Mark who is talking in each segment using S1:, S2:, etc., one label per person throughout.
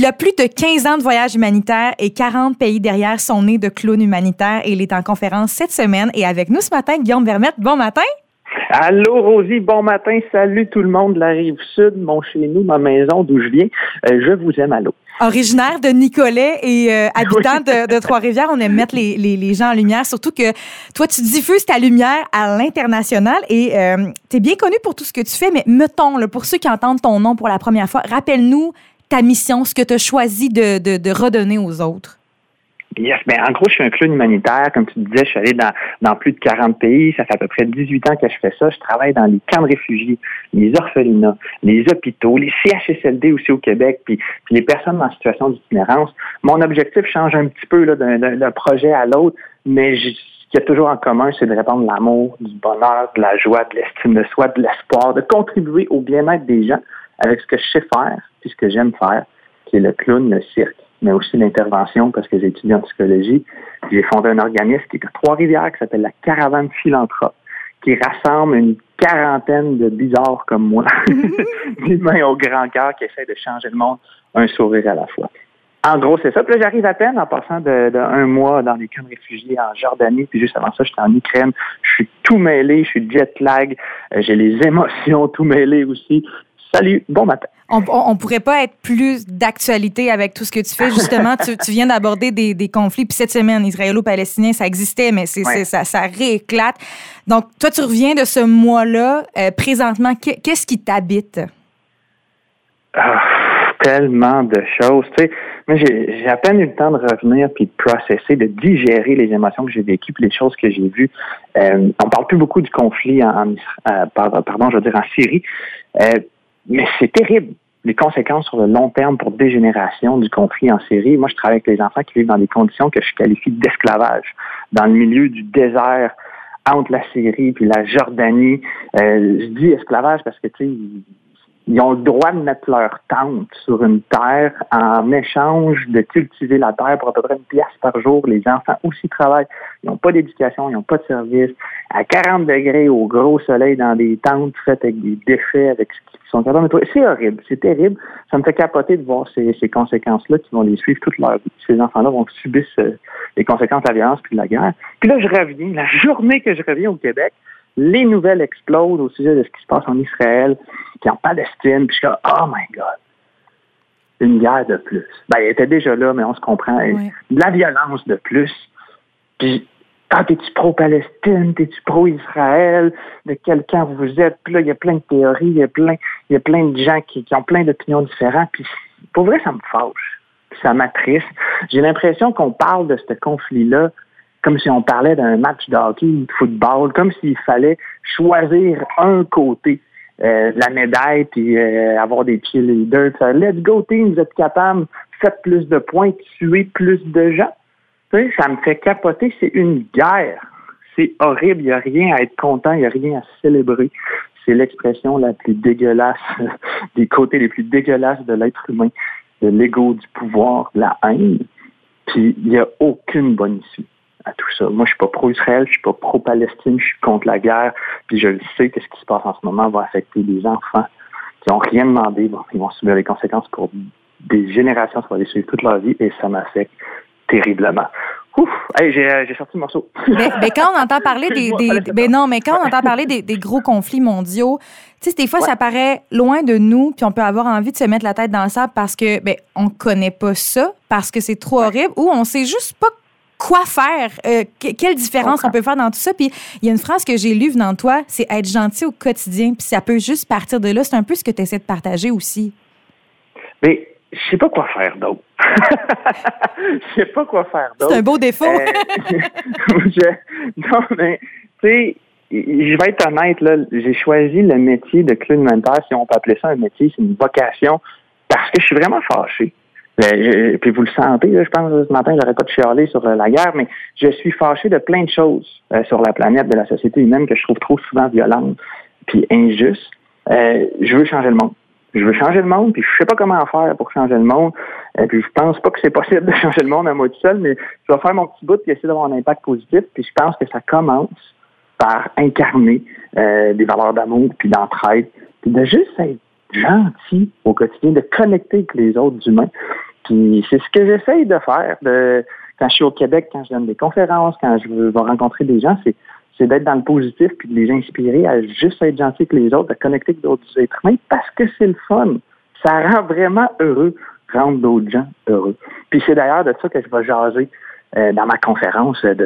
S1: Il a plus de 15 ans de voyage humanitaire et 40 pays derrière son nez de clown humanitaire. Et il est en conférence cette semaine. Et avec nous ce matin, Guillaume Vermette. Bon matin!
S2: Allô Rosie, bon matin, salut tout le monde de la Rive-Sud, mon chez nous, ma maison d'où je viens. Je vous aime, allô.
S1: Originaire de Nicolet et habitant de Trois-Rivières, on aime mettre les gens en lumière, surtout que toi, tu diffuses ta lumière à l'international et tu es bien connu pour tout ce que tu fais, mais mettons, là, pour ceux qui entendent ton nom pour la première fois, rappelle-nous ta mission, ce que tu as choisi de redonner aux autres.
S2: Yes, en gros, je suis un clown humanitaire. Comme tu disais, je suis allé dans plus de 40 pays. Ça fait à peu près 18 ans que je fais ça. Je travaille dans les camps de réfugiés, les orphelinats, les hôpitaux, les CHSLD aussi au Québec, puis les personnes en situation d'itinérance. Mon objectif change un petit peu là, d'un projet à l'autre, mais ce qu'il y a toujours en commun, c'est de répandre l'amour, du bonheur, de la joie, de l'estime de soi, de l'espoir, de contribuer au bien-être des gens avec ce que je sais faire, puis ce que j'aime faire, qui est le clown, le cirque, mais aussi l'intervention parce que j'ai étudié en psychologie. J'ai fondé un organisme qui est à Trois-Rivières qui s'appelle la Caravane Philanthrope, qui rassemble une quarantaine de bizarres comme moi, d'humains au grand cœur qui essaient de changer le monde, un sourire à la fois. En gros, c'est ça. Puis là, j'arrive à peine en passant d'un mois dans les camps de réfugiés en Jordanie, puis juste avant ça, j'étais en Ukraine. Je suis tout mêlé, je suis jet lag, j'ai les émotions tout mêlées aussi. Salut, bon matin.
S1: On pourrait pas être plus d'actualité avec tout ce que tu fais. Justement, tu viens d'aborder des conflits. Puis cette semaine, israélo-palestinien, ça existait, mais ça rééclate. Donc, toi, tu reviens de ce mois-là. Présentement, qu'est-ce qui t'habite?
S2: Tellement de choses. Tu sais, moi, j'ai à peine eu le temps de revenir puis de processer, de digérer les émotions que j'ai vécues puis les choses que j'ai vues. On parle plus beaucoup du conflit en Syrie. Mais c'est terrible, les conséquences sur le long terme pour des générations du conflit en Syrie. Moi, je travaille avec les enfants qui vivent dans des conditions que je qualifie d'esclavage, dans le milieu du désert, entre la Syrie puis la Jordanie. Je dis esclavage parce que, tu sais, ils ont le droit de mettre leur tente sur une terre en échange de cultiver la terre pour à peu près 1 pièce par jour. Les enfants aussi travaillent. Ils n'ont pas d'éducation, ils n'ont pas de service. À 40 degrés au gros soleil dans des tentes faites avec des déchets, avec ce qu'ils sont capables de nettoyer. C'est horrible, c'est terrible. Ça me fait capoter de voir ces conséquences-là qui vont les suivre toute leur vie. Ces enfants-là vont subir les conséquences de la violence puis de la guerre. Puis là, je reviens. La journée que je reviens au Québec, les nouvelles explosent au sujet de ce qui se passe en Israël, puis en Palestine, puis je suis comme, oh my God, une guerre de plus. Elle était déjà là, mais on se comprend. Oui. De la violence de plus. Puis, t'es-tu pro-Palestine, t'es-tu pro-Israël, de quel camp vous êtes? Puis là, il y a plein de théories, il y a plein de gens qui ont plein d'opinions différentes, puis pour vrai, ça me fâche, puis ça m'attriste. J'ai l'impression qu'on parle de ce conflit-là comme si on parlait d'un match de hockey ou de football, comme s'il fallait choisir un côté de la médaille puis avoir des cheerleaders. Let's go team, vous êtes capables, faites plus de points, tuez plus de gens. Tu sais, ça me fait capoter, c'est une guerre. C'est horrible, il n'y a rien à être content, il n'y a rien à célébrer. C'est l'expression la plus dégueulasse, des côtés les plus dégueulasses de l'être humain, de l'ego, du pouvoir, de la haine. Puis il n'y a aucune bonne issue à tout ça. Moi, je suis pas pro-Israël, je suis pas pro-Palestine, je suis contre la guerre, puis je le sais que ce qui se passe en ce moment va affecter des enfants qui n'ont rien demandé. Bon, ils vont subir les conséquences pour des générations, ça va les suivre toute leur vie, et ça m'affecte terriblement. Ouf! Hey, j'ai sorti le morceau.
S1: Mais quand on entend parler quand on entend parler des gros conflits mondiaux, tu sais, des fois, ça paraît loin de nous, puis on peut avoir envie de se mettre la tête dans le sable parce que, on connaît pas ça, parce que c'est trop horrible, ou on sait juste pas quoi faire, quelle différence on peut faire dans tout ça. Puis il y a une phrase que j'ai lue venant de toi, c'est être gentil au quotidien, puis ça peut juste partir de là. C'est un peu ce que tu essaies de partager aussi.
S2: Mais je sais pas quoi faire d'autre. Je sais pas quoi faire d'autre.
S1: C'est un beau défaut.
S2: Non, mais tu sais, je vais être honnête, là, j'ai choisi le métier de clown humanitaire, si on peut appeler ça un métier, c'est une vocation, parce que je suis vraiment fâché. Puis vous le sentez, là, je pense que ce matin, j'aurais pas de chialer sur la guerre, mais je suis fâché de plein de choses sur la planète, de la société humaine que je trouve trop souvent violente puis injuste. Je veux changer le monde. Je veux changer le monde, puis je sais pas comment faire pour changer le monde. Puis je pense pas que c'est possible de changer le monde à moi tout seul, mais je vais faire mon petit bout puis essayer d'avoir un impact positif. Puis je pense que ça commence par incarner des valeurs d'amour puis d'entraide, puis de juste être gentil au quotidien, de connecter avec les autres humains. Puis c'est ce que j'essaye de faire quand je suis au Québec, quand je donne des conférences, quand je vais rencontrer des gens, c'est d'être dans le positif puis de les inspirer à juste être gentil avec les autres, à connecter avec d'autres êtres humains parce que c'est le fun. Ça rend vraiment heureux, rendre d'autres gens heureux. Puis c'est d'ailleurs de ça que je vais jaser dans ma conférence de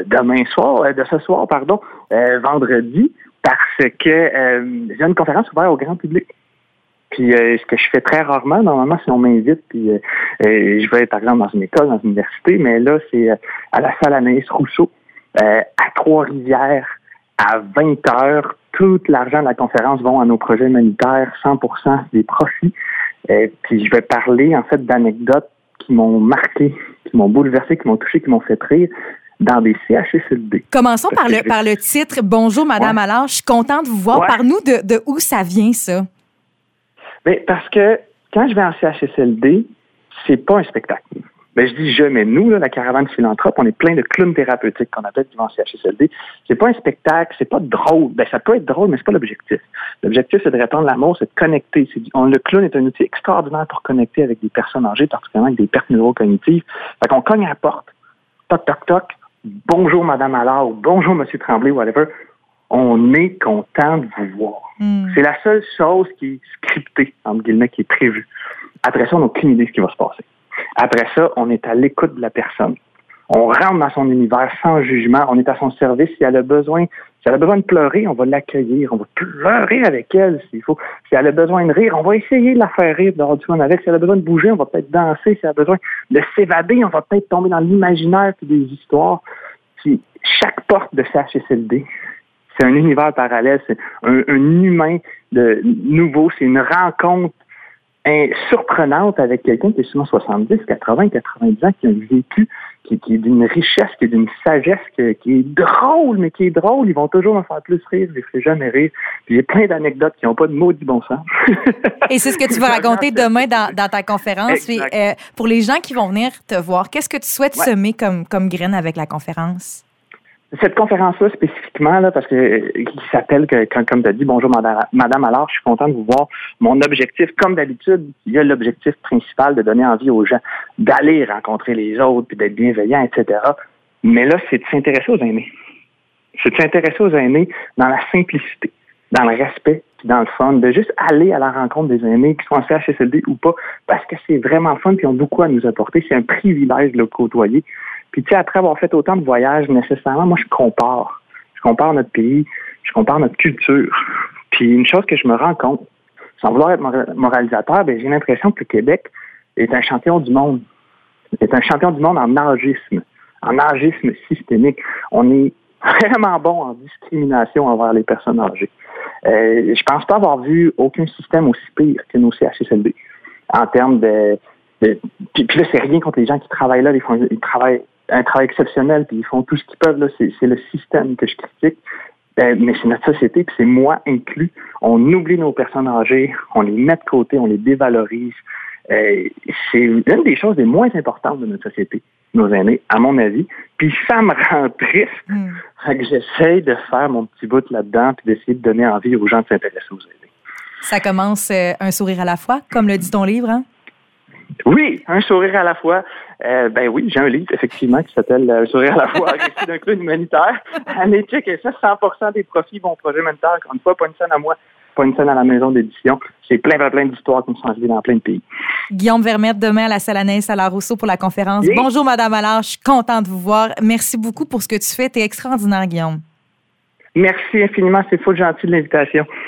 S2: ce soir, vendredi, parce que j'ai une conférence ouverte au grand public. Puis ce que je fais très rarement, normalement, si on m'invite, puis je vais, par exemple, dans une école, dans une université, mais là, c'est à la salle Anaïs Rousseau, à Trois-Rivières, à 20h. Tout l'argent de la conférence va à nos projets humanitaires, 100% des profits. Puis je vais parler, en fait, d'anecdotes qui m'ont marqué, qui m'ont bouleversé, qui m'ont touché, qui m'ont fait rire dans des CHSLD.
S1: Commençons par le titre. Bonjour, Madame Allard. Je suis contente de vous voir. Ouais. Parle-nous de où ça vient, ça.
S2: Bien, parce que quand je vais en CHSLD, c'est pas un spectacle. Ben, je dis mais nous, là, la caravane philanthrope, on est plein de clowns thérapeutiques qu'on appelle qui vont en CHSLD. C'est pas un spectacle, c'est pas drôle. Ben, ça peut être drôle, mais c'est pas l'objectif. L'objectif, c'est de répandre l'amour, c'est de connecter. Le clown est un outil extraordinaire pour connecter avec des personnes âgées, particulièrement avec des pertes neurocognitives. Fait qu'on cogne à la porte. Toc, toc, toc. Bonjour, Madame Allard, ou bonjour, Monsieur Tremblay, whatever. On est content de vous voir. C'est la seule chose qui est scriptée, entre guillemets, qui est prévue. Après ça, on n'a aucune idée de ce qui va se passer. Après ça, on est à l'écoute de la personne. On rentre dans son univers sans jugement. On est à son service. Si elle a besoin de pleurer, on va l'accueillir. On va pleurer avec elle s'il faut. Si elle a besoin de rire, on va essayer de la faire rire, d'avoir du fun avec. Si elle a besoin de bouger, on va peut-être danser. Si elle a besoin de s'évader, on va peut-être tomber dans l'imaginaire puis des histoires. Puis chaque porte de CHSLD, c'est un univers parallèle. C'est un humain de nouveau. C'est une rencontre surprenante avec quelqu'un qui est souvent 70, 80, 90 ans, qui a vécu, qui est d'une richesse, qui est d'une sagesse, qui est drôle, mais qui est drôle. Ils vont toujours me faire plus rire, je les ferai jamais rire. Puis j'ai plein d'anecdotes qui n'ont pas de maudit bon sens.
S1: Et c'est ce que tu vas raconter demain dans ta conférence. Puis, pour les gens qui vont venir te voir, qu'est-ce que tu souhaites semer comme graine avec la conférence?
S2: Cette conférence-là, spécifiquement, là, parce que qui s'appelle, comme tu as dit, bonjour Madame Allard, je suis content de vous voir. Mon objectif, comme d'habitude, il y a l'objectif principal de donner envie aux gens d'aller rencontrer les autres, puis d'être bienveillants, etc. Mais là, c'est de s'intéresser aux aînés. C'est de s'intéresser aux aînés dans la simplicité, dans le respect, puis dans le fun, de juste aller à la rencontre des aînés, qui sont en CHSLD ou pas, parce que c'est vraiment fun, puis ils ont beaucoup à nous apporter. C'est un privilège de le côtoyer. Puis, tu sais, après avoir fait autant de voyages, nécessairement, moi, je compare. Je compare notre pays, je compare notre culture. Puis, une chose que je me rends compte, sans vouloir être moralisateur, ben, j'ai l'impression que le Québec est un champion du monde. C'est un champion du monde en âgisme systémique. On est vraiment bon en discrimination envers les personnes âgées. Je pense pas avoir vu aucun système aussi pire que nos CHSLD en termes de puis là, c'est rien contre les gens qui travaillent là. Ils travaillent un travail exceptionnel, puis ils font tout ce qu'ils peuvent. Là. C'est le système que je critique. Mais c'est notre société, puis c'est moi inclus. On oublie nos personnes âgées, on les met de côté, on les dévalorise. C'est une des choses les moins importantes de notre société, nos aînés, à mon avis. Puis ça me rend triste. Fait que j'essaie de faire mon petit bout là-dedans, puis d'essayer de donner envie aux gens de s'intéresser aux aînés.
S1: Ça commence un sourire à la fois, comme le dit ton livre, hein?
S2: Oui, un sourire à la fois. Ben oui, j'ai un livre, effectivement, qui s'appelle Un sourire à la fois, récit d'un clown humanitaire. Allez, check, et ça, 100% des profits vont au projet humanitaire. Encore une fois, pas une scène à moi, pas une scène à la maison d'édition. C'est plein d'histoires qui me sont arrivées dans plein de pays. Guillaume
S1: Vermette, demain à la salle Anaïs Allard Rousseau pour la conférence. Oui. Bonjour, Madame Allard, je suis contente de vous voir. Merci beaucoup pour ce que tu fais. T'es extraordinaire, Guillaume.
S2: Merci infiniment, c'est full gentil de l'invitation.